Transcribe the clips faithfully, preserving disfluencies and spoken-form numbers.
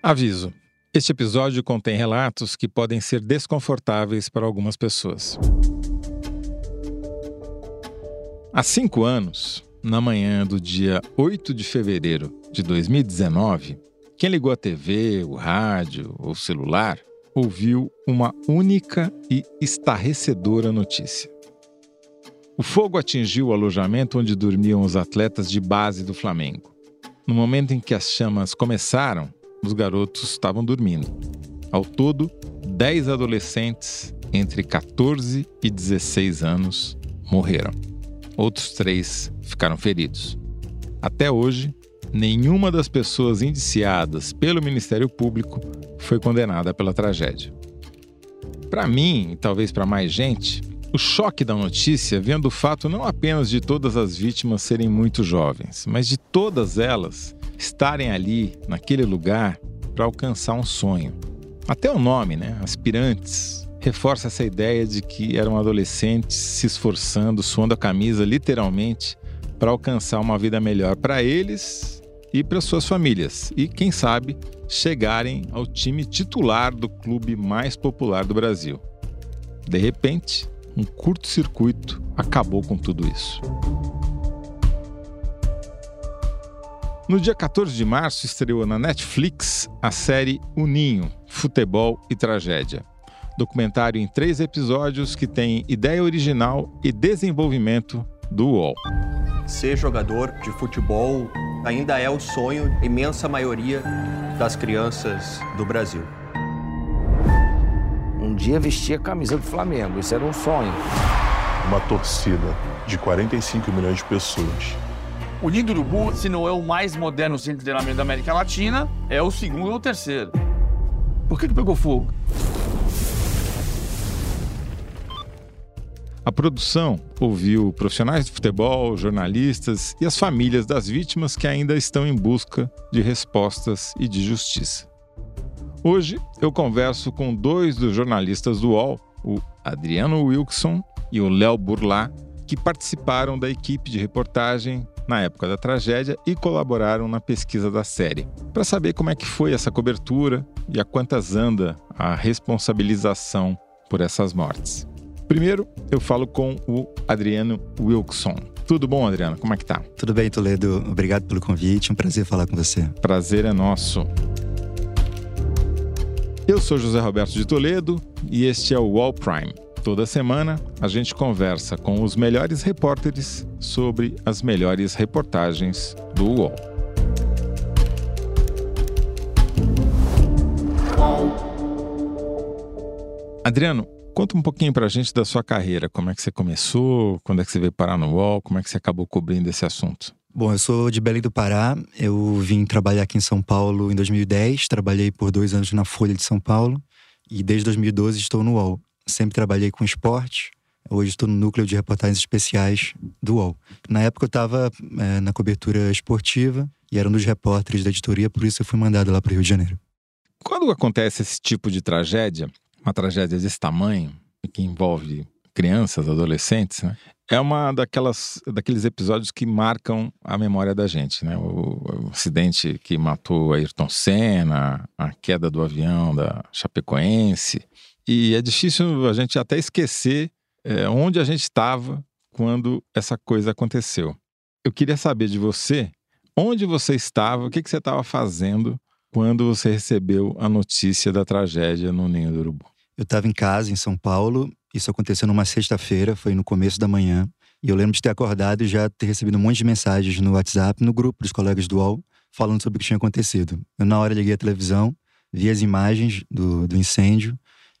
Aviso: este episódio contém relatos que podem ser desconfortáveis para algumas pessoas. Há cinco anos, na manhã do dia oito de fevereiro de dois mil e dezenove, quem ligou a T V, o rádio ou o celular ouviu uma única e estarrecedora notícia. O fogo atingiu o alojamento onde dormiam os atletas de base do Flamengo. No momento em que as chamas começaram, os garotos estavam dormindo. Ao todo, dez adolescentes entre catorze e dezesseis anos morreram. Outros três ficaram feridos. Até hoje, nenhuma das pessoas indiciadas pelo Ministério Público foi condenada pela tragédia. Para mim, e talvez para mais gente, o choque da notícia vem do fato não apenas de todas as vítimas serem muito jovens, mas de todas elas estarem ali, naquele lugar, para alcançar um sonho. Até o nome, né? Aspirantes, reforça essa ideia de que eram adolescentes se esforçando, suando a camisa, literalmente, para alcançar uma vida melhor para eles e para suas famílias. E, quem sabe, chegarem ao time titular do clube mais popular do Brasil. De repente, um curto-circuito acabou com tudo isso. No dia quatorze de março, estreou na Netflix a série O Ninho, Futebol e Tragédia. Documentário em três episódios que tem ideia original e desenvolvimento do U O L. Ser jogador de futebol ainda é o sonho da imensa maioria das crianças do Brasil. Um dia vestir a camisa do Flamengo, isso era um sonho. Uma torcida de quarenta e cinco milhões de pessoas. O Ninho do Urubu, se não é o mais moderno centro de treinamento da América Latina, é o segundo ou o terceiro. Por que que pegou fogo? A produção ouviu profissionais de futebol, jornalistas e as famílias das vítimas que ainda estão em busca de respostas e de justiça. Hoje eu converso com dois dos jornalistas do U O L, o Adriano Wilson e o Léo Burlá, que participaram da equipe de reportagem na época da tragédia e colaboraram na pesquisa da série, para saber como é que foi essa cobertura e a quantas anda a responsabilização por essas mortes. Primeiro, eu falo com o Adriano Wilson. Tudo bom, Adriano? Como é que tá? Tudo bem, Toledo. Obrigado pelo convite. Um prazer falar com você. Prazer é nosso. Eu sou José Roberto de Toledo e este é o U O L Prime. Toda semana a gente conversa com os melhores repórteres sobre as melhores reportagens do U O L. Adriano, conta um pouquinho pra gente da sua carreira. Como é que você começou? Quando é que você veio parar no U O L? Como é que você acabou cobrindo esse assunto? Bom, eu sou de Belém do Pará. Eu vim trabalhar aqui em São Paulo em dois mil e dez. Trabalhei por dois anos na Folha de São Paulo. E desde dois mil e doze estou no U O L. Sempre trabalhei com esporte. Hoje estou no núcleo de reportagens especiais do U O L. Na época eu estava é, na cobertura esportiva e era um dos repórteres da editoria, por isso eu fui mandado lá para o Rio de Janeiro. Quando acontece esse tipo de tragédia, uma tragédia desse tamanho, que envolve crianças, adolescentes, né? É uma daquelas, daqueles episódios que marcam a memória da gente, né? O, o acidente que matou Ayrton Senna, a queda do avião da Chapecoense. E é difícil a gente até esquecer é, onde a gente estava quando essa coisa aconteceu. Eu queria saber de você, onde você estava, o que, que você estava fazendo quando você recebeu a notícia da tragédia no Ninho do Urubu? Eu estava em casa, em São Paulo. Isso aconteceu numa sexta-feira, foi no começo da manhã. E eu lembro de ter acordado e já ter recebido um monte de mensagens no WhatsApp, no grupo dos colegas do U O L, falando sobre o que tinha acontecido. Eu, na hora, liguei a televisão, vi as imagens do, do incêndio.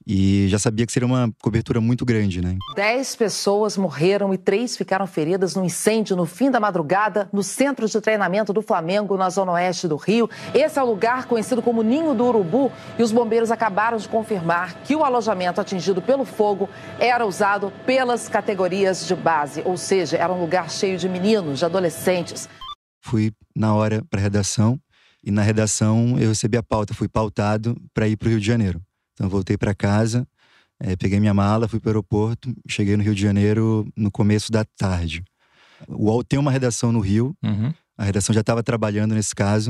E já sabia que seria uma cobertura muito grande, né? Dez pessoas morreram e três ficaram feridas no incêndio no fim da madrugada no centro de treinamento do Flamengo, na zona oeste do Rio. Esse é o lugar conhecido como Ninho do Urubu e os bombeiros acabaram de confirmar que o alojamento atingido pelo fogo era usado pelas categorias de base, ou seja, era um lugar cheio de meninos, de adolescentes. Fui na hora para a redação e na redação eu recebi a pauta, fui pautado para ir para o Rio de Janeiro. Então voltei para casa, é, peguei minha mala, fui para o aeroporto, cheguei no Rio de Janeiro no começo da tarde. O U O L tem uma redação no Rio, uhum. A redação já estava trabalhando nesse caso,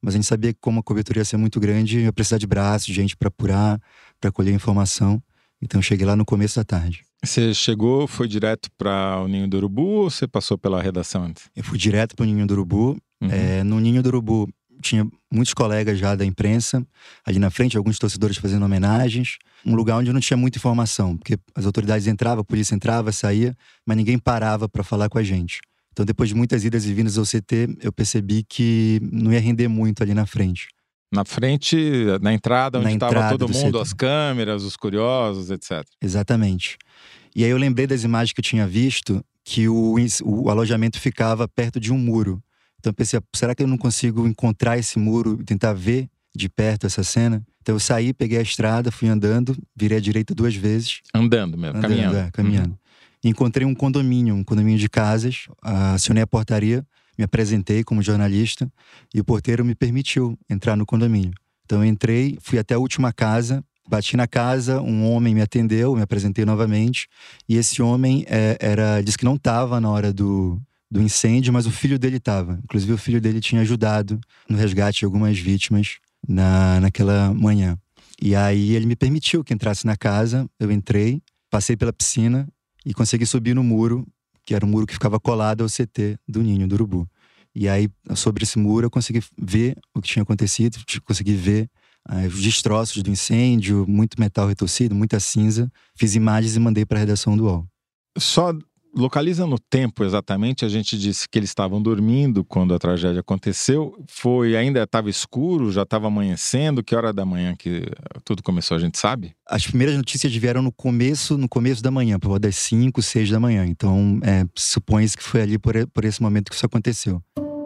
mas a gente sabia que como a cobertura ia ser muito grande, ia precisar de braços, de gente para apurar, para colher informação. Então eu cheguei lá no começo da tarde. Você chegou, foi direto para o Ninho do Urubu ou você passou pela redação antes? Eu fui direto para o Ninho do Urubu. Uhum. É, no Ninho do Urubu tinha muitos colegas já da imprensa, ali na frente, alguns torcedores fazendo homenagens. Um lugar onde não tinha muita informação, porque as autoridades entravam, a polícia entrava, saía, mas ninguém parava para falar com a gente. Então depois de muitas idas e vindas ao C T, eu percebi que não ia render muito ali na frente. Na frente, na entrada, onde estava todo mundo, C T. as câmeras, os curiosos, etcétera. Exatamente. E aí eu lembrei das imagens que eu tinha visto, que o, o alojamento ficava perto de um muro. Então eu pensei, será que eu não consigo encontrar esse muro e tentar ver de perto essa cena? Então eu saí, peguei a estrada, fui andando, virei à direita duas vezes. Andando mesmo, andando, caminhando. É, caminhando. Uhum. E encontrei um condomínio, um condomínio de casas, acionei a portaria, me apresentei como jornalista e o porteiro me permitiu entrar no condomínio. Então eu entrei, fui até a última casa, bati na casa, um homem me atendeu, me apresentei novamente. E esse homem é, era, disse que não estava na hora do, do incêndio, mas o filho dele estava. Inclusive o filho dele tinha ajudado no resgate de algumas vítimas na, naquela manhã. E aí ele me permitiu que entrasse na casa, eu entrei, passei pela piscina e consegui subir no muro, que era um muro que ficava colado ao C T do Ninho do Urubu. E aí, sobre esse muro, eu consegui ver o que tinha acontecido, consegui ver uh, os destroços do incêndio, muito metal retorcido, muita cinza. Fiz imagens e mandei para a redação do U O L. Só localiza no tempo exatamente, a gente disse que eles estavam dormindo quando a tragédia aconteceu. Foi, ainda estava escuro, já estava amanhecendo? Que hora da manhã que tudo começou, a gente sabe? As primeiras notícias vieram no começo, no começo da manhã, por volta das cinco, seis da manhã. Então, é, supõe-se que foi ali por, por esse momento que isso aconteceu.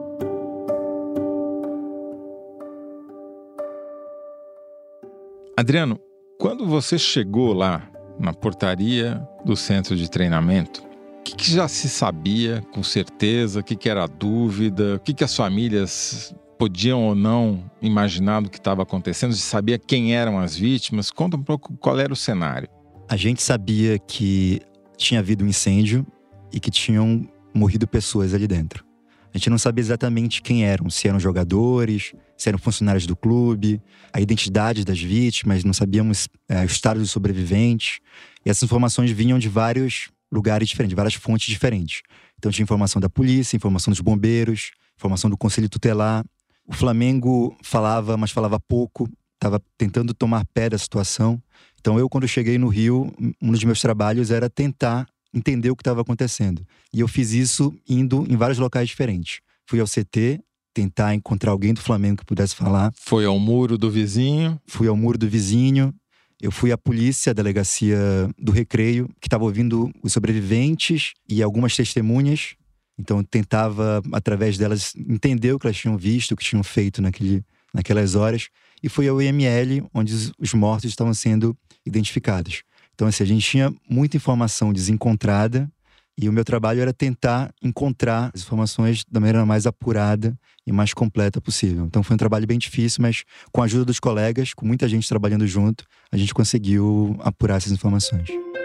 Adriano, quando você chegou lá na portaria do centro de treinamento, o que, que já se sabia com certeza? O que, que era a dúvida? O que, que as famílias podiam ou não imaginar do que estava acontecendo? Você sabia quem eram as vítimas? Conta um pouco qual era o cenário. A gente sabia que tinha havido um incêndio e que tinham morrido pessoas ali dentro. A gente não sabia exatamente quem eram, se eram jogadores, se eram funcionários do clube, a identidade das vítimas, não sabíamos é, o estado dos sobreviventes. E essas informações vinham de vários lugares diferentes, várias fontes diferentes. Então tinha informação da polícia, informação dos bombeiros, informação do conselho tutelar. O Flamengo falava, mas falava pouco, estava tentando tomar pé da situação. Então eu, quando cheguei no Rio, um dos meus trabalhos era tentar entender o que estava acontecendo. E eu fiz isso indo em vários locais diferentes. Fui ao C T, tentar encontrar alguém do Flamengo que pudesse falar. Foi ao muro do vizinho? Fui ao muro do vizinho. Eu fui à polícia, à delegacia do Recreio, que estava ouvindo os sobreviventes e algumas testemunhas. Então eu tentava, através delas, entender o que elas tinham visto, o que tinham feito naquele, naquelas horas. E fui ao I M L, onde os mortos estavam sendo identificados. Então assim, a gente tinha muita informação desencontrada e o meu trabalho era tentar encontrar as informações da maneira mais apurada e mais completa possível. Então foi um trabalho bem difícil, mas com a ajuda dos colegas, com muita gente trabalhando junto, a gente conseguiu apurar essas informações.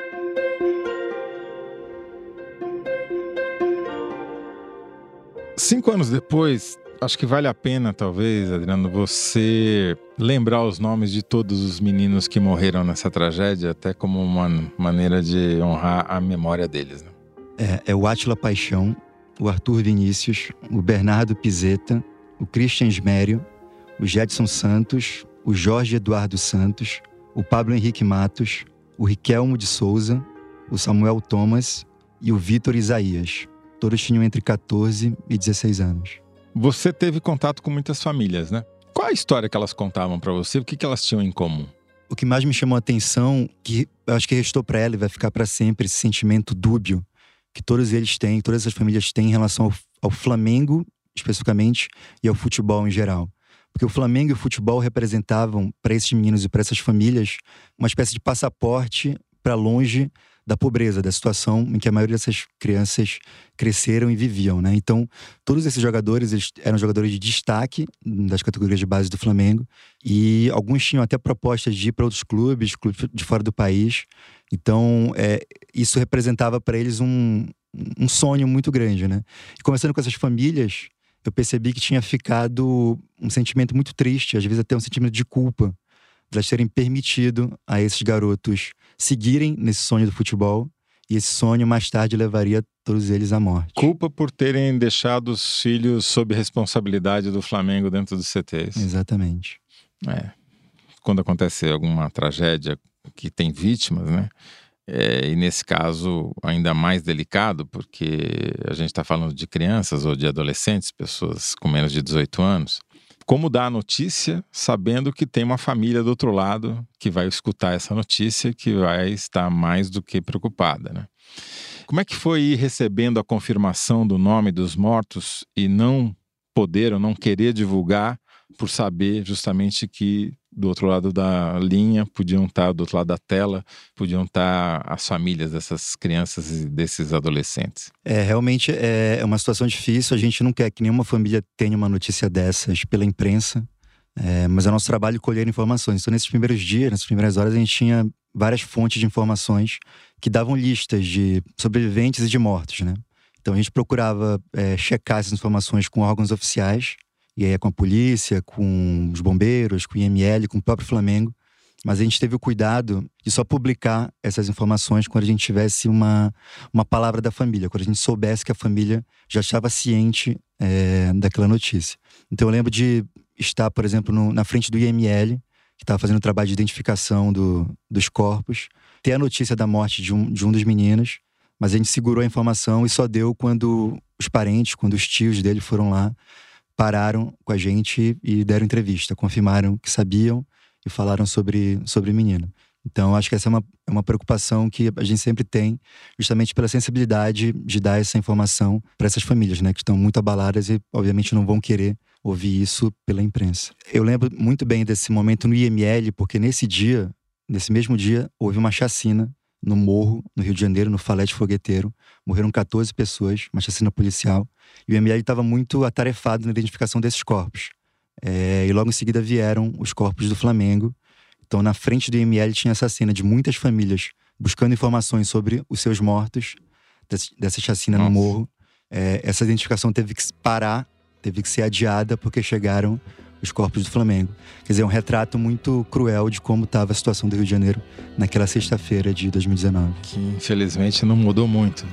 Cinco anos depois, acho que vale a pena, talvez, Adriano, você lembrar os nomes de todos os meninos que morreram nessa tragédia, até como uma maneira de honrar a memória deles, né? É, é o Átila Paixão, o Arthur Vinícius, o Bernardo Pizeta, o Christian Esmério, o Jedson Santos, o Jorge Eduardo Santos, o Pablo Henrique Matos, o Riquelmo de Souza, o Samuel Thomas e o Vitor Isaías. Todos tinham entre catorze e dezesseis anos. Você teve contato com muitas famílias, né? Qual a história que elas contavam para você? O que, que elas tinham em comum? O que mais me chamou a atenção, que eu acho que restou para ela e vai ficar para sempre, esse sentimento dúbio que todos eles têm, todas as famílias têm em relação ao, ao Flamengo, especificamente, e ao futebol em geral. Porque o Flamengo e o futebol representavam, para esses meninos e para essas famílias, uma espécie de passaporte para longe da pobreza, da situação em que a maioria dessas crianças cresceram e viviam, né? Então, todos esses jogadores, eles eram jogadores de destaque das categorias de base do Flamengo, e alguns tinham até propostas de ir para outros clubes, clubes de fora do país. Então, é, isso representava para eles um, um sonho muito grande, né? E conversando com essas famílias, eu percebi que tinha ficado um sentimento muito triste, às vezes até um sentimento de culpa, de elas terem permitido a esses garotos seguirem nesse sonho do futebol, e esse sonho mais tarde levaria todos eles à morte. Culpa por terem deixado os filhos sob responsabilidade do Flamengo dentro dos C Ts. Exatamente. É. Quando acontece alguma tragédia que tem vítimas, né? É, e nesse caso ainda mais delicado, porque a gente está falando de crianças ou de adolescentes, pessoas com menos de dezoito anos. Como dar a notícia sabendo que tem uma família do outro lado que vai escutar essa notícia, que vai estar mais do que preocupada, né? Como é que foi ir recebendo a confirmação do nome dos mortos e não poder ou não querer divulgar por saber justamente que do outro lado da linha podiam estar, do outro lado da tela, podiam estar as famílias dessas crianças e desses adolescentes? É, realmente é uma situação difícil. A gente não quer que nenhuma família tenha uma notícia dessas pela imprensa, é, mas é nosso trabalho colher informações. Então, nesses primeiros dias, nessas primeiras horas, a gente tinha várias fontes de informações que davam listas de sobreviventes e de mortos, né? Então, a gente procurava é, checar essas informações com órgãos oficiais, e aí é com a polícia, com os bombeiros, com o I M L, com o próprio Flamengo. Mas a gente teve o cuidado de só publicar essas informações quando a gente tivesse uma, uma palavra da família, quando a gente soubesse que a família já estava ciente é, daquela notícia. Então eu lembro de estar, por exemplo, no, na frente do I M L, que estava fazendo o trabalho de identificação do, dos corpos, ter a notícia da morte de um, de um dos meninos, mas a gente segurou a informação e só deu quando os parentes, quando os tios dele foram lá, pararam com a gente e deram entrevista, confirmaram que sabiam e falaram sobre, sobre o menino. Então, acho que essa é uma, é uma preocupação que a gente sempre tem, justamente pela sensibilidade de dar essa informação para essas famílias, né, que estão muito abaladas e, obviamente, não vão querer ouvir isso pela imprensa. Eu lembro muito bem desse momento no I M L, porque nesse dia, nesse mesmo dia, houve uma chacina no morro, no Rio de Janeiro, no Falete Fogueteiro. Morreram catorze pessoas, uma chacina policial. E o I M L estava muito atarefado na identificação desses corpos. É, e logo em seguida vieram os corpos do Flamengo. Então, na frente do I M L tinha essa cena de muitas famílias buscando informações sobre os seus mortos, desse, dessa chacina Nossa. no morro. É, essa identificação teve que parar, teve que ser adiada, porque chegaram os corpos do Flamengo. Quer dizer, é um retrato muito cruel de como estava a situação do Rio de Janeiro naquela sexta-feira de dois mil e dezenove. Que infelizmente não mudou muito.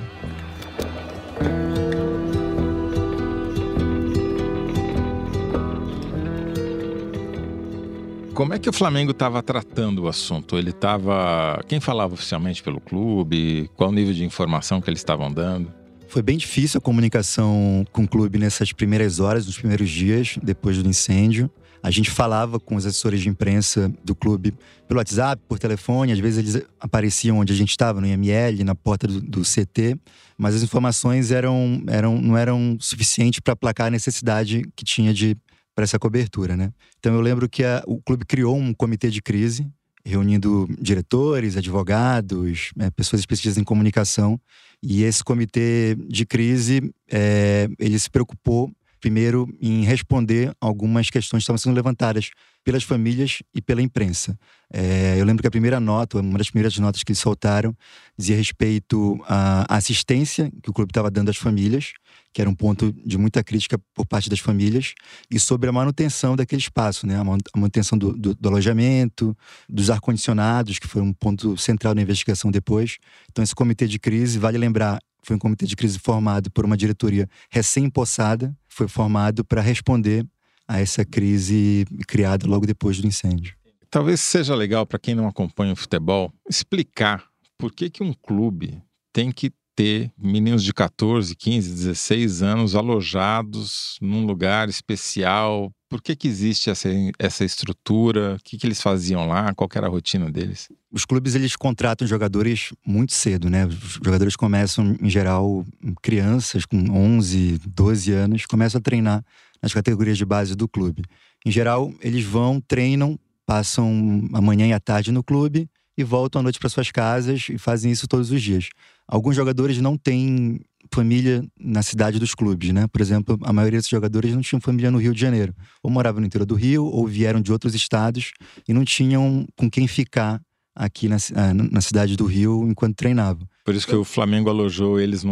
Como é que o Flamengo estava tratando o assunto? Ele estava... Quem falava oficialmente pelo clube? Qual o nível de informação que eles estavam dando? Foi bem difícil a comunicação com o clube nessas primeiras horas, nos primeiros dias, depois do incêndio. A gente falava com os assessores de imprensa do clube pelo WhatsApp, por telefone. Às vezes eles apareciam onde a gente estava, no I M L, na porta do, do C T. Mas as informações eram, eram, não eram suficientes para aplacar a necessidade que tinha de para essa cobertura, né? Então eu lembro que a, o clube criou um comitê de crise, reunindo diretores, advogados, é, pessoas especialistas em comunicação. E esse comitê de crise, é, ele se preocupou primeiro em responder algumas questões que estavam sendo levantadas pelas famílias e pela imprensa. É, eu lembro que a primeira nota, uma das primeiras notas que eles soltaram, dizia respeito à assistência que o clube estava dando às famílias, que era um ponto de muita crítica por parte das famílias, e sobre a manutenção daquele espaço, né? A manutenção do, do, do alojamento, dos ar-condicionados, que foi um ponto central na investigação depois. Então esse comitê de crise, vale lembrar, foi um comitê de crise formado por uma diretoria recém-impossada, foi formado para responder a essa crise criada logo depois do incêndio. Talvez seja legal para quem não acompanha o futebol explicar por que que um clube tem que ter meninos de catorze, quinze, dezesseis anos alojados num lugar especial. Por que que existe essa, essa estrutura? O que que eles faziam lá? Qual que era a rotina deles? Os clubes, eles contratam jogadores muito cedo, né? Os jogadores começam, em geral, crianças com onze, doze anos, começam a treinar nas categorias de base do clube. Em geral, eles vão, treinam, passam a manhã e a tarde no clube e voltam à noite para suas casas e fazem isso todos os dias. Alguns jogadores não têm família na cidade dos clubes, né? Por exemplo, a maioria desses jogadores não tinham família no Rio de Janeiro. Ou moravam no interior do Rio, ou vieram de outros estados e não tinham com quem ficar aqui na, na cidade do Rio enquanto treinavam. Por isso que o Flamengo alojou eles num hotel.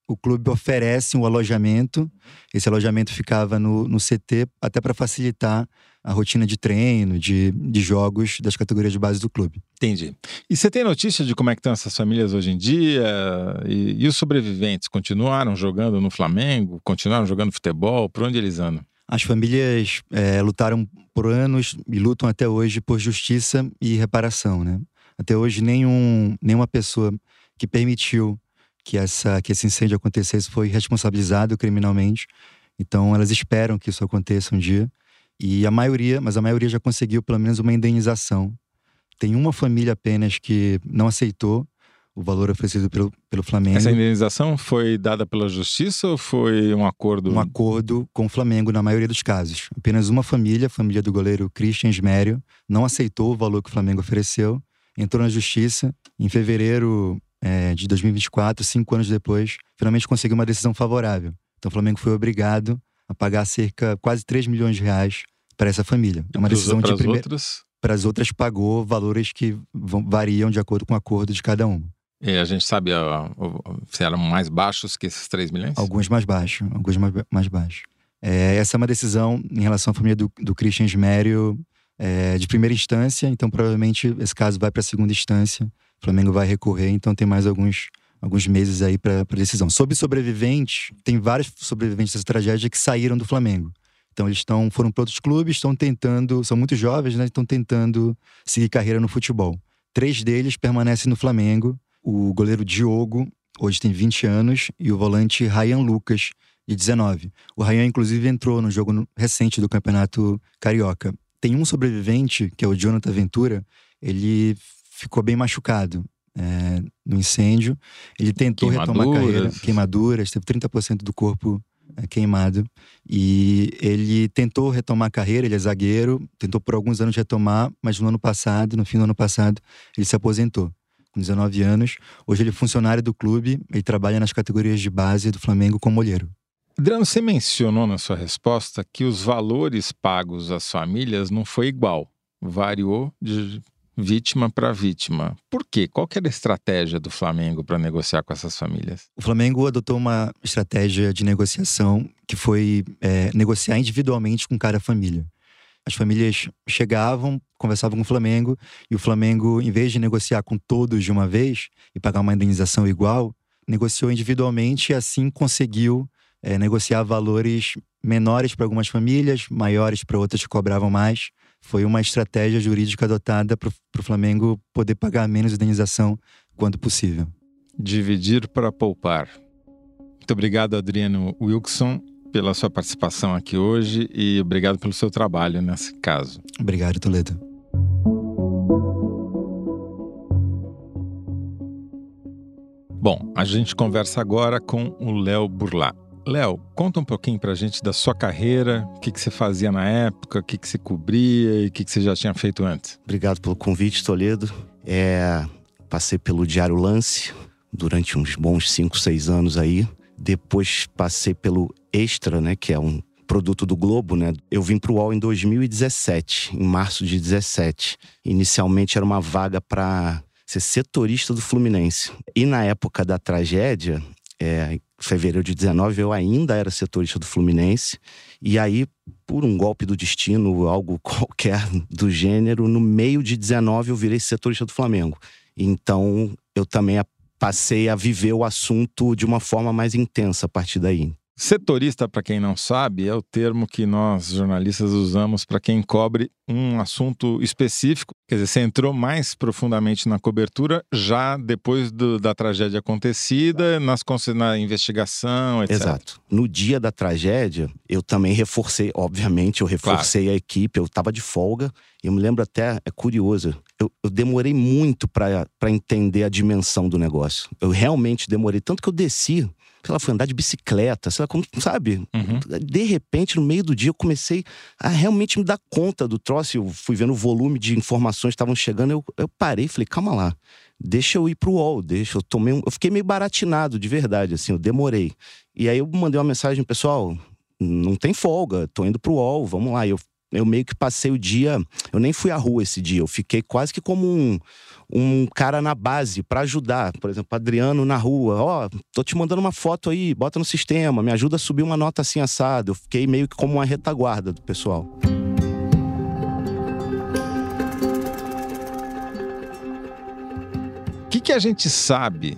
o clube oferece um alojamento. Esse alojamento ficava no, no C T, até para facilitar a rotina de treino, de, de jogos das categorias de base do clube. Entendi. E você tem notícia de como é que estão essas famílias hoje em dia? E, e os sobreviventes continuaram jogando no Flamengo? Continuaram jogando futebol? Por onde eles andam? As famílias é, lutaram por anos e lutam até hoje por justiça e reparação, né? Até hoje, nenhum, nenhuma pessoa que permitiu que, essa, que esse incêndio acontecesse foi responsabilizado criminalmente. Então, elas esperam que isso aconteça um dia. E a maioria, mas a maioria já conseguiu pelo menos uma indenização. Tem uma família apenas que não aceitou o valor oferecido pelo, pelo Flamengo. Essa indenização foi dada pela justiça ou foi um acordo? Um acordo com o Flamengo na maioria dos casos. Apenas uma família, a família do goleiro Christian Esmério, não aceitou o valor que o Flamengo ofereceu, entrou na justiça. Em fevereiro é, de dois mil e vinte e quatro, cinco anos depois, finalmente conseguiu uma decisão favorável. Então o Flamengo foi obrigado a pagar cerca quase três milhões de reais para essa família. É uma decisão de primeira. Para as outras pagou valores que vão, variam de acordo com o acordo de cada uma. E a gente sabe a, a, se eram mais baixos que esses três milhões? Alguns mais baixos, alguns mais, mais baixos. É, essa é uma decisão em relação à família do, do Christian Esmério é, de primeira instância, então provavelmente esse caso vai para a segunda instância. O Flamengo vai recorrer, então tem mais alguns, alguns meses aí para a decisão. Sobre sobreviventes, tem vários sobreviventes dessa tragédia que saíram do Flamengo. Então eles estão, foram para outros clubes, estão tentando, são muito jovens, né? Estão tentando seguir carreira no futebol. Três deles permanecem no Flamengo. O goleiro Diogo, hoje tem vinte anos, e o volante Ryan Lucas, de dezenove. O Ryan, inclusive, entrou no jogo recente do Campeonato Carioca. Tem um sobrevivente, que é o Jonathan Ventura, ele ficou bem machucado é, no incêndio. Ele tentou retomar a carreira, queimaduras, teve trinta por cento do corpo é, queimado. E ele tentou retomar a carreira, ele é zagueiro, tentou por alguns anos retomar, mas no ano passado, no fim do ano passado, ele se aposentou. Com dezenove anos. Hoje ele é funcionário do clube, ele trabalha nas categorias de base do Flamengo como olheiro. Adriano, você mencionou na sua resposta que os valores pagos às famílias não foi igual. Variou de vítima para vítima. Por quê? Qual que era a estratégia do Flamengo para negociar com essas famílias? O Flamengo adotou uma estratégia de negociação que foi é, negociar individualmente com cada família. As famílias chegavam, conversavam com o Flamengo, e o Flamengo, em vez de negociar com todos de uma vez e pagar uma indenização igual, negociou individualmente e assim conseguiu é, negociar valores menores para algumas famílias, maiores para outras que cobravam mais. Foi uma estratégia jurídica adotada para o Flamengo poder pagar menos indenização quando possível. Dividir para poupar. Muito obrigado, Adriano Wilson, pela sua participação aqui hoje e obrigado pelo seu trabalho nesse caso. Obrigado, Toledo. Bom, a gente conversa agora com o Léo Burlá. Léo, conta um pouquinho pra gente da sua carreira, o que, que você fazia na época, o que, que você cobria e o que, que você já tinha feito antes. Obrigado pelo convite, Toledo. É, passei pelo Diário Lance durante uns bons cinco, seis anos aí. Depois passei pelo Extra, né, que é um produto do Globo, né? Eu vim pro U O L em dois mil e dezessete, em março de dezessete. Inicialmente era uma vaga para ser setorista do Fluminense. E na época da tragédia, é, em fevereiro de dezenove, eu ainda era setorista do Fluminense. E aí, por um golpe do destino, algo qualquer do gênero, no meio de dezenove eu virei setorista do Flamengo. Então, eu também passei a viver o assunto de uma forma mais intensa a partir daí. Setorista, para quem não sabe, é o termo que nós jornalistas usamos para quem cobre um assunto específico. Quer dizer, você entrou mais profundamente na cobertura já depois do, da tragédia acontecida, nas, na investigação, etcétera. Exato. No dia da tragédia, eu também reforcei, obviamente, eu reforcei claro. a equipe, eu estava de folga. Eu me lembro até, é curioso, eu, eu demorei muito para entender a dimensão do negócio. Eu realmente demorei, tanto que eu desci, sei lá, fui andar de bicicleta, sei lá, como, sabe? Uhum. De repente, no meio do dia, eu comecei a realmente me dar conta do troço. Eu fui vendo o volume de informações que estavam chegando, eu, eu parei e falei, calma lá, deixa eu ir pro U O L, deixa, eu tomei um... Eu fiquei meio baratinado, de verdade, assim, eu demorei. E aí eu mandei uma mensagem, pessoal, não tem folga, tô indo pro U O L, vamos lá. E eu eu meio que passei o dia... Eu nem fui à rua esse dia, eu fiquei quase que como um, um cara na base para ajudar. Por exemplo, Adriano na rua, ó, oh, tô te mandando uma foto aí, bota no sistema, me ajuda a subir uma nota assim assada. Eu fiquei meio que como uma retaguarda do pessoal. O que, que a gente sabe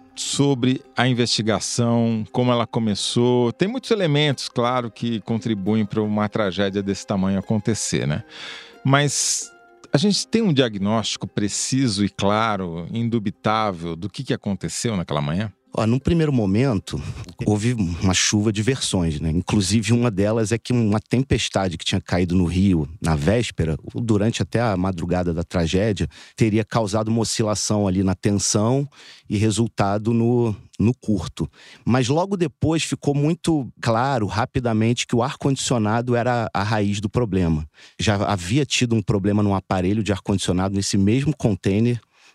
sobre a investigação, como ela começou? Tem muitos elementos, claro, que contribuem para uma tragédia desse tamanho acontecer, né? Mas a gente tem um diagnóstico preciso e claro, indubitável, do que, que aconteceu naquela manhã? Ó, num primeiro momento, houve uma chuva de versões, né? Inclusive, uma delas é que uma tempestade que tinha caído no Rio na véspera, durante até a madrugada da tragédia, teria causado uma oscilação ali na tensão e resultado no, no curto. Mas logo depois ficou muito claro, rapidamente, que o ar-condicionado era a raiz do problema. Já havia tido um problema no aparelho de ar-condicionado nesse mesmo container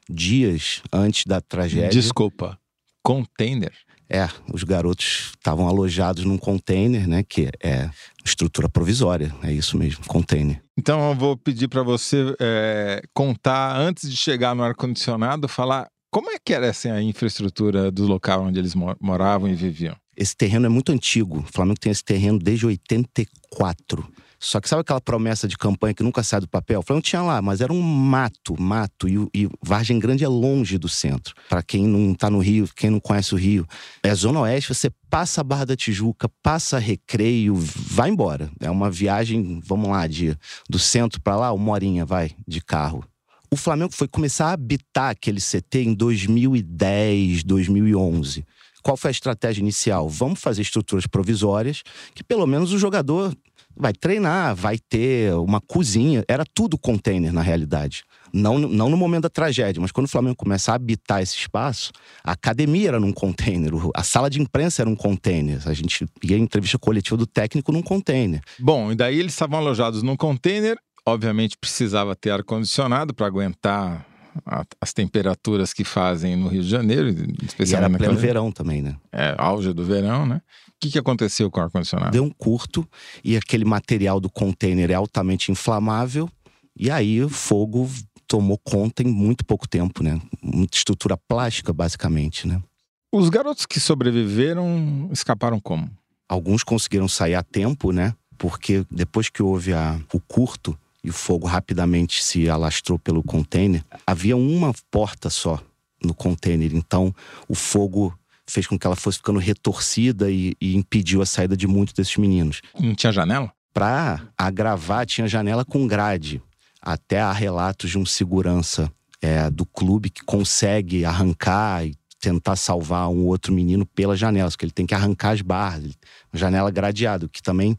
dias antes da tragédia. Desculpa. Container? É, os garotos estavam alojados num container, né? Que é estrutura provisória, é isso mesmo, container. Então eu vou pedir para você é, contar, antes de chegar no ar-condicionado, falar como é que era assim, a infraestrutura do local onde eles moravam e viviam. Esse terreno é muito antigo, o Flamengo tem esse terreno desde oitenta e quatro. Só que sabe aquela promessa de campanha que nunca sai do papel? O Flamengo tinha lá, mas era um mato, mato. E, e Vargem Grande é longe do centro. Para quem não tá no Rio, quem não conhece o Rio, é Zona Oeste, você passa a Barra da Tijuca, passa Recreio, vai embora. É uma viagem, vamos lá, de, do centro para lá, uma horinha, vai, de carro. O Flamengo foi começar a habitar aquele C T em dois mil e dez, dois mil e onze. Qual foi a estratégia inicial? Vamos fazer estruturas provisórias que pelo menos o jogador vai treinar, vai ter uma cozinha. Era tudo container, na realidade. Não, não no momento da tragédia, mas quando o Flamengo começa a habitar esse espaço, a academia era num container, a sala de imprensa era um container. A gente ia em entrevista coletiva do técnico num container. Bom, e daí eles estavam alojados num container. Obviamente precisava ter ar-condicionado para aguentar a, as temperaturas que fazem no Rio de Janeiro. Especialmente e era naquela... pleno verão também, né? É, auge do verão, né? O que, que aconteceu com o ar-condicionado? Deu um curto e aquele material do container é altamente inflamável. E aí o fogo tomou conta em muito pouco tempo, né? Muita estrutura plástica, basicamente, né? Os garotos que sobreviveram escaparam como? Alguns conseguiram sair a tempo, né? Porque depois que houve a, o curto e o fogo rapidamente se alastrou pelo container, havia uma porta só no container. Então o fogo fez com que ela fosse ficando retorcida e, e impediu a saída de muitos desses meninos. Não tinha janela? Para agravar, tinha janela com grade. Até há relatos de um segurança é, do clube que consegue arrancar e tentar salvar um outro menino pelas janelas, que ele tem que arrancar as barras. Janela gradeada, que também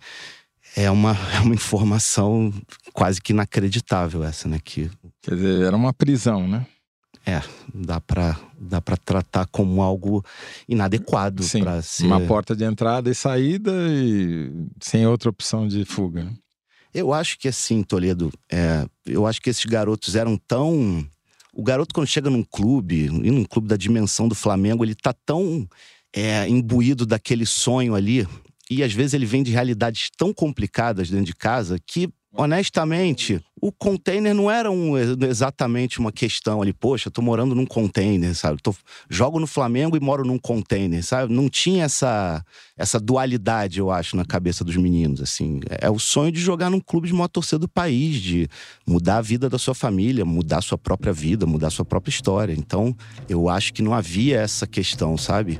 é uma, é uma informação quase que inacreditável essa, né? Que... Quer dizer, era uma prisão, né? É, dá pra, dá pra tratar como algo inadequado. Sim, pra ser... uma porta de entrada e saída e sem outra opção de fuga, né? Eu acho que assim, Toledo, é, eu acho que esses garotos eram tão... O garoto quando chega num clube, e num clube da dimensão do Flamengo, ele tá tão é, imbuído daquele sonho ali, e às vezes ele vem de realidades tão complicadas dentro de casa que, honestamente, o container não era um, exatamente uma questão ali, poxa, eu tô morando num container, sabe? Tô, jogo no Flamengo e moro num container, sabe? Não tinha essa, essa dualidade, eu acho, na cabeça dos meninos, assim. É o sonho de jogar num clube de maior torcida do país, de mudar a vida da sua família, mudar a sua própria vida, mudar a sua própria história. Então, eu acho que não havia essa questão, sabe?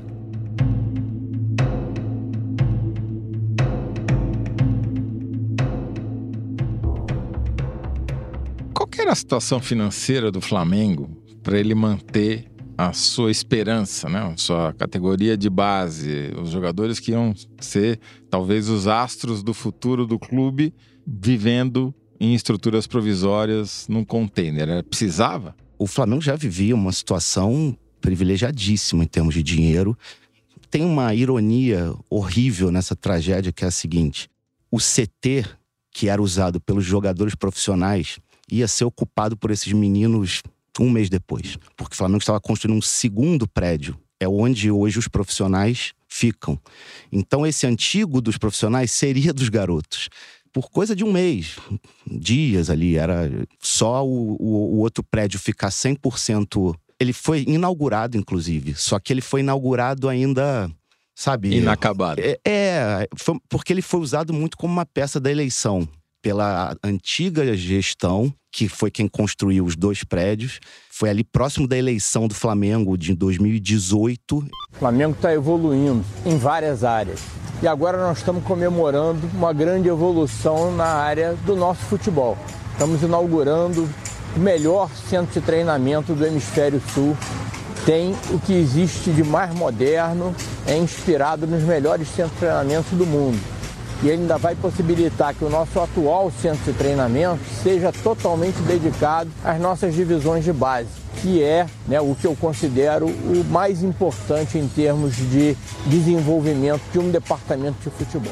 Qual que era a situação financeira do Flamengo para ele manter a sua esperança, né? A sua categoria de base, os jogadores que iam ser talvez os astros do futuro do clube vivendo em estruturas provisórias num container? Precisava? O Flamengo já vivia uma situação privilegiadíssima em termos de dinheiro. Tem uma ironia horrível nessa tragédia que é a seguinte: o C T que era usado pelos jogadores profissionais ia ser ocupado por esses meninos um mês depois. Porque o Flamengo estava construindo um segundo prédio. É onde hoje os profissionais ficam. Então esse antigo dos profissionais seria dos garotos. por coisa de um mês, dias ali. Era só o, o, o outro prédio ficar cem por cento... Ele foi inaugurado, inclusive, só que ele foi inaugurado ainda, sabe... Inacabado. É, é foi, porque ele foi usado muito como uma peça da eleição pela antiga gestão, que foi quem construiu os dois prédios. Foi ali próximo da eleição do Flamengo de dois mil e dezoito. O Flamengo está evoluindo em várias áreas. E agora nós estamos comemorando uma grande evolução na área do nosso futebol. Estamos inaugurando o melhor centro de treinamento do Hemisfério Sul. Tem o que existe de mais moderno, é inspirado nos melhores centros de treinamento do mundo. E ele ainda vai possibilitar que o nosso atual centro de treinamento seja totalmente dedicado às nossas divisões de base, que é, né, o que eu considero o mais importante em termos de desenvolvimento de um departamento de futebol.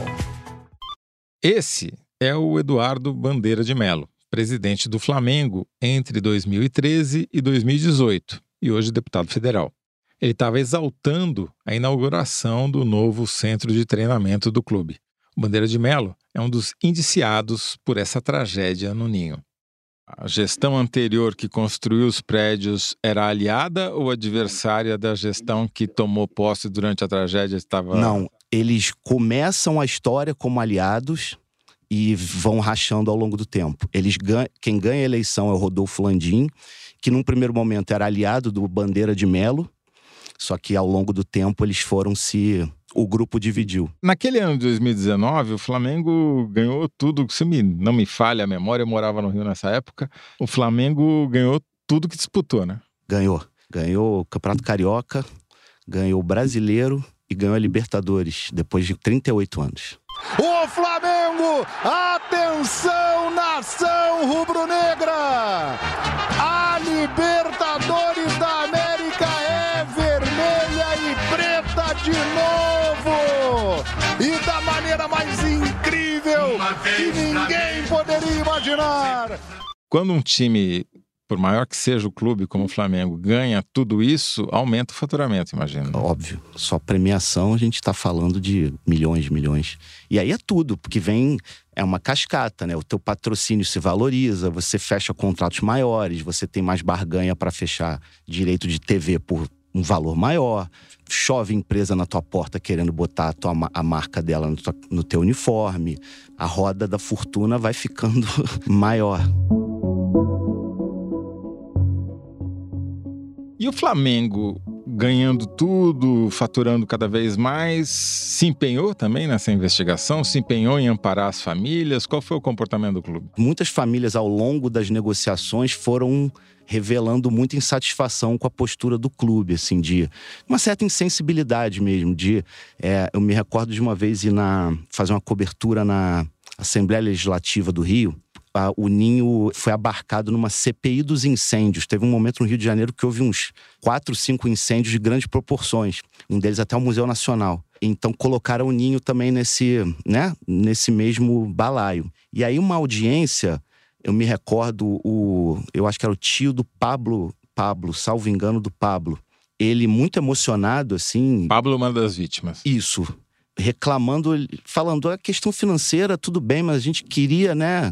Esse é o Eduardo Bandeira de Mello, presidente do Flamengo entre dois mil e treze e dois mil e dezoito, e hoje deputado federal. Ele estava exaltando a inauguração do novo centro de treinamento do clube. O Bandeira de Mello é um dos indiciados por essa tragédia no Ninho. A gestão anterior que construiu os prédios era aliada ou adversária da gestão que tomou posse durante a tragédia? Estava... Não, eles começam a história como aliados e vão rachando ao longo do tempo. Eles ganham, quem ganha a eleição é o Rodolfo Landim, que num primeiro momento era aliado do Bandeira de Mello, só que ao longo do tempo eles foram se... o grupo dividiu. Naquele ano de dois mil e dezenove, o Flamengo ganhou tudo, se me, não me falha a memória, eu morava no Rio nessa época, o Flamengo ganhou tudo que disputou, né? Ganhou. Ganhou o Campeonato Carioca, ganhou o Brasileiro e ganhou a Libertadores, depois de trinta e oito anos. O Flamengo, atenção nação rubro-negra, a Libertadores da América é vermelha e preta de novo, e da maneira mais incrível que ninguém poderia imaginar. Quando um time, por maior que seja o clube, como o Flamengo, ganha tudo isso, aumenta o faturamento, imagino. Óbvio. Só premiação a gente está falando de milhões de milhões. E aí é tudo, porque vem... É uma cascata, né? O teu patrocínio se valoriza, você fecha contratos maiores, você tem mais barganha para fechar direito de T V por um valor maior. Chove empresa na tua porta querendo botar a, tua, a marca dela no, tua, no teu uniforme. A roda da fortuna vai ficando maior. E o Flamengo, ganhando tudo, faturando cada vez mais, se empenhou também nessa investigação? Se empenhou em amparar as famílias? Qual foi o comportamento do clube? Muitas famílias, ao longo das negociações, foram revelando muita insatisfação com a postura do clube, assim, de uma certa insensibilidade mesmo. De, é, eu me recordo de uma vez ir na, fazer uma cobertura na Assembleia Legislativa do Rio. O Ninho foi abarcado numa C P I dos incêndios. Teve um momento no Rio de Janeiro que houve uns quatro, cinco incêndios de grandes proporções. Um deles até o Museu Nacional. Então colocaram o Ninho também nesse, né, nesse mesmo balaio. E aí uma audiência, eu me recordo, o, eu acho que era o tio do Pablo, Pablo, salvo engano do Pablo. Ele muito emocionado, assim... Pablo, uma das vítimas. Isso. Reclamando, falando, a questão financeira, tudo bem, mas a gente queria, né,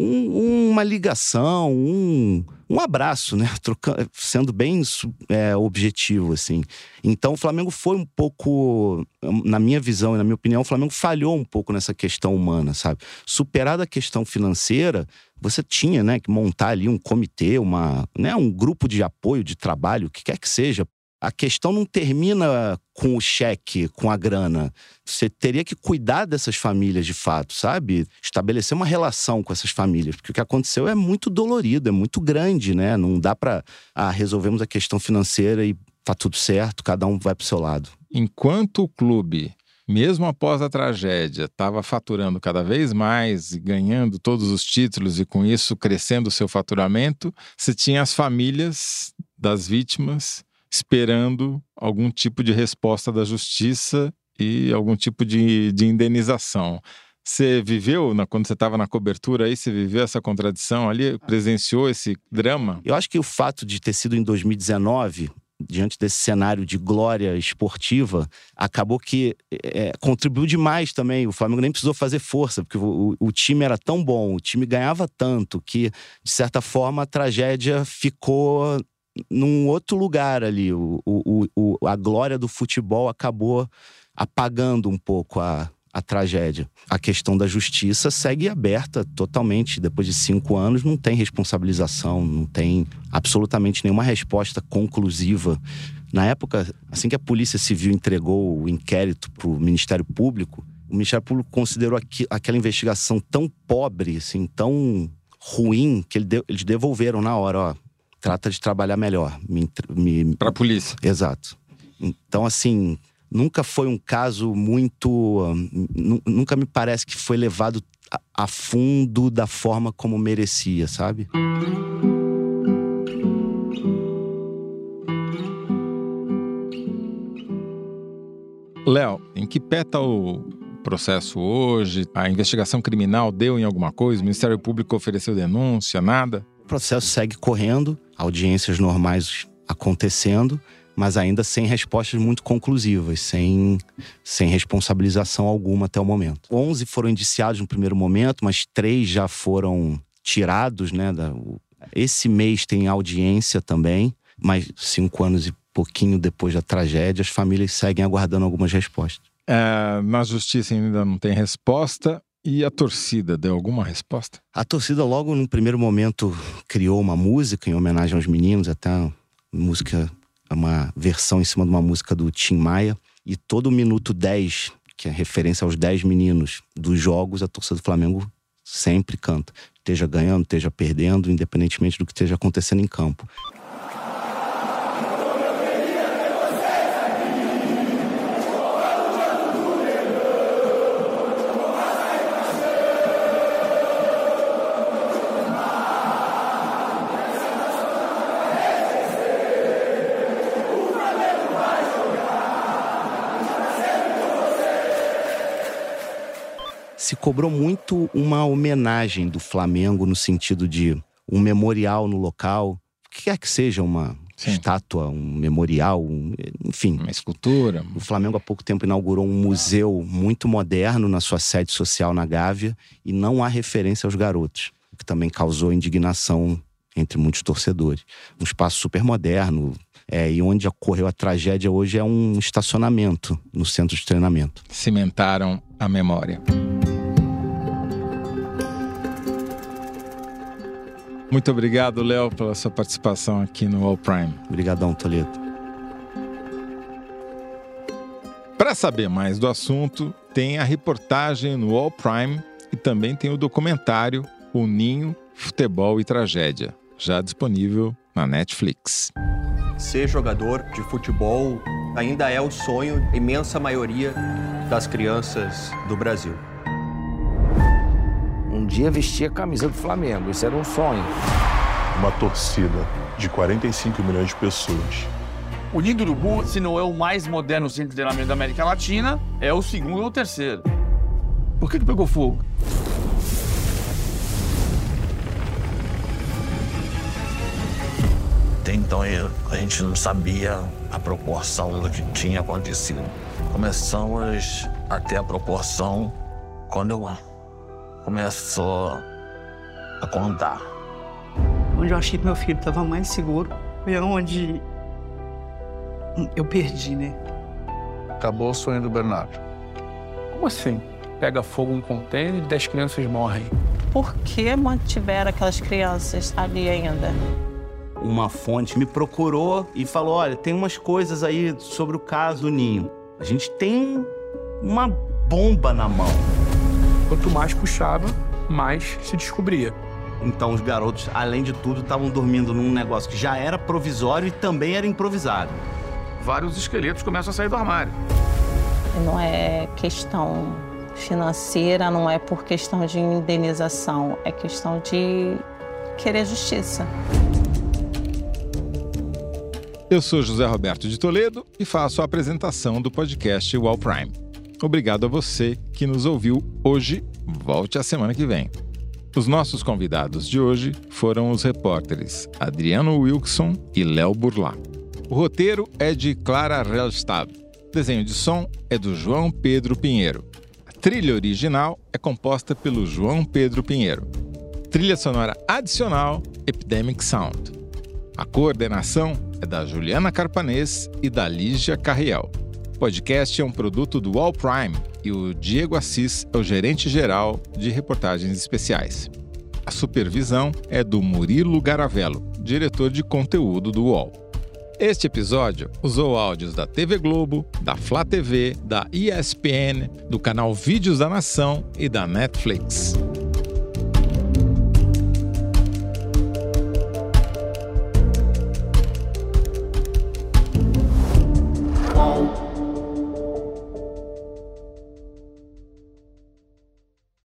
um, uma ligação, um, um abraço, né, trocando, sendo bem é, objetivo, assim. Então, o Flamengo foi um pouco, na minha visão e na minha opinião, o Flamengo falhou um pouco nessa questão humana, sabe? Superada a questão financeira, você tinha, né, que montar ali um comitê, uma, né, um grupo de apoio, de trabalho, o que quer que seja. A questão não termina com o cheque, com a grana. Você teria que cuidar dessas famílias de fato, sabe? Estabelecer uma relação com essas famílias. Porque o que aconteceu é muito dolorido, é muito grande, né? Não dá pra... Ah, resolvemos a questão financeira e tá tudo certo, cada um vai pro seu lado. Enquanto o clube, mesmo após a tragédia, estava faturando cada vez mais e ganhando todos os títulos e com isso crescendo o seu faturamento, você tinha as famílias das vítimas esperando algum tipo de resposta da justiça e algum tipo de, de indenização. Você viveu, na, quando você estava na cobertura aí, você viveu essa contradição ali, presenciou esse drama? Eu acho que o fato de ter sido em dois mil e dezenove, diante desse cenário de glória esportiva, acabou que é, contribuiu demais também. O Flamengo nem precisou fazer força, porque o, o time era tão bom, o time ganhava tanto, que, de certa forma, a tragédia ficou num outro lugar ali. O, o, o, a glória do futebol acabou apagando um pouco a, a tragédia. A questão da justiça segue aberta totalmente. Depois de cinco anos, não tem responsabilização, não tem absolutamente nenhuma resposta conclusiva. Na época, assim que a Polícia Civil entregou o inquérito para o Ministério Público, o Ministério Público considerou aqui, aquela investigação tão pobre, assim, tão ruim, que ele de, eles devolveram na hora, ó, trata de trabalhar melhor. Me, me... Para a polícia. Exato. Então, assim, nunca foi um caso muito... Nunca me parece que foi levado a, a fundo da forma como merecia, sabe? Léo, em que pé está o processo hoje? A investigação criminal deu em alguma coisa? O Ministério Público ofereceu denúncia? Nada? O processo segue correndo, audiências normais acontecendo, mas ainda sem respostas muito conclusivas, sem, sem responsabilização alguma até o momento. onze foram indiciados no primeiro momento, mas três já foram tirados, né? Da, esse mês tem audiência também, mas cinco anos e pouquinho depois da tragédia, as famílias seguem aguardando algumas respostas. É, na justiça ainda não tem resposta. E a torcida deu alguma resposta? A torcida logo no primeiro momento criou uma música em homenagem aos meninos, até uma música, uma versão em cima de uma música do Tim Maia. E todo o minuto dez, que é referência aos dez meninos dos jogos, a torcida do Flamengo sempre canta. Esteja ganhando, esteja perdendo, independentemente do que esteja acontecendo em campo. Se cobrou muito uma homenagem do Flamengo no sentido de um memorial no local, o que quer que seja, uma Sim. estátua, um memorial, um, enfim. Uma escultura. O Flamengo há pouco tempo inaugurou um museu muito moderno na sua sede social na Gávea e não há referência aos garotos, o que também causou indignação entre muitos torcedores. Um espaço super moderno, é, e onde ocorreu a tragédia hoje é um estacionamento no centro de treinamento. Cimentaram a memória. Muito obrigado, Léo, pela sua participação aqui no All Prime. Obrigadão, Toledo. Para saber mais do assunto, tem a reportagem no All Prime e também tem o documentário O Ninho, Futebol e Tragédia, já disponível na Netflix. Ser jogador de futebol ainda é o sonho da imensa maioria das crianças do Brasil. Um dia vestir a camisa do Flamengo, isso era um sonho. Uma torcida de quarenta e cinco milhões de pessoas. O Ninho do Urubu, se não é o mais moderno centro de treinamento da América Latina, é o segundo ou o terceiro. Por que que pegou fogo? Até então a gente não sabia a proporção do que tinha acontecido. Começamos a ter a proporção quando eu começou a contar. Onde eu achei que meu filho estava mais seguro foi onde eu perdi, né? Acabou o sonho do Bernardo. Como assim? Pega fogo um container e dez crianças morrem. Por que mantiveram aquelas crianças ali ainda? Uma fonte me procurou e falou, olha, tem umas coisas aí sobre o caso do Ninho. A gente tem uma bomba na mão. Quanto mais puxava, mais se descobria. Então os garotos, além de tudo, estavam dormindo num negócio que já era provisório e também era improvisado. Vários esqueletos começam a sair do armário. Não é questão financeira, não é por questão de indenização, é questão de querer justiça. Eu sou José Roberto de Toledo e faço a apresentação do podcast All Prime. Obrigado a você que nos ouviu hoje. Volte a semana que vem. Os nossos convidados de hoje foram os repórteres Adriano Wilson e Léo Burlá. O roteiro é de Clara Rellstad. O desenho de som é do João Pedro Pinheiro. A trilha original é composta pelo João Pedro Pinheiro. Trilha sonora adicional, Epidemic Sound. A coordenação é da Juliana Carpanês e da Lígia Carriel. O podcast é um produto do All Prime e o Diego Assis é o gerente-geral de reportagens especiais. A supervisão é do Murilo Garavello, diretor de conteúdo do U O L. Este episódio usou áudios da T V Globo, da Flá T V, da E S P N, do canal Vídeos da Nação e da Netflix.